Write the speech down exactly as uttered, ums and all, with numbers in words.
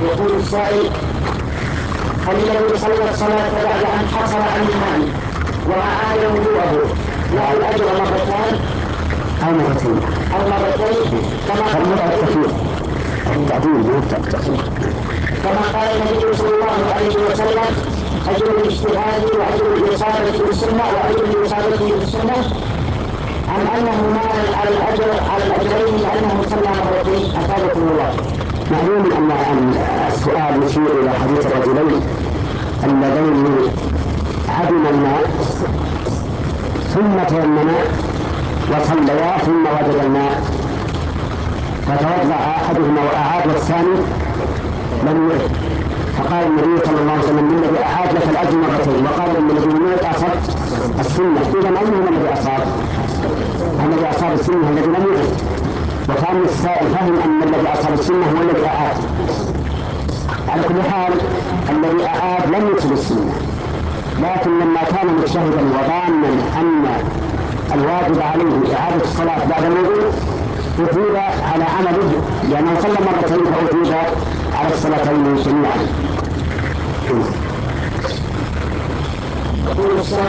يقول السائل: هل الذي صلى الصلاة بعد أن حصل عن المال وأعاد وضوءه له الأجر مرتان أو مرتين أو مرتين كما قال كما قال النبي صلى الله عليه وسلم: أجر الاجتهاد وأجر الإصابة بالسنة وأجر الإصابة بالسنة، عن أنه مال على الأجر على الأجرين لأنه صلى مرتين. أفادكم الله. معلوم أن السؤال يشير إلى حديث الرجلين اللذين عدم الماء ثم تيمما وصليا ثم وجد الماء فتوضأ أحدهما وأعاد والثاني لم يعد، فقال النبي صلى الله عليه وسلم: الذي أعاد لك الأجر مرتين، وقال الذي لم يعد أصاب السنة. إذا أيهما الذي أصاب؟ الذي أصاب السنة الذي لم يعد، وكان السائل فهم أن الذي أصاب السنة هو الذي أعاد. على كل حال الذي أعاد لم يصب السنة، لكن لما كان مجتهدا وظانا أن الواجب عليه إعادة الصلاة بعد الوضوء أثيب على عمله، لأنه صلى مرتين فأثيب على الصلاتين جميعا.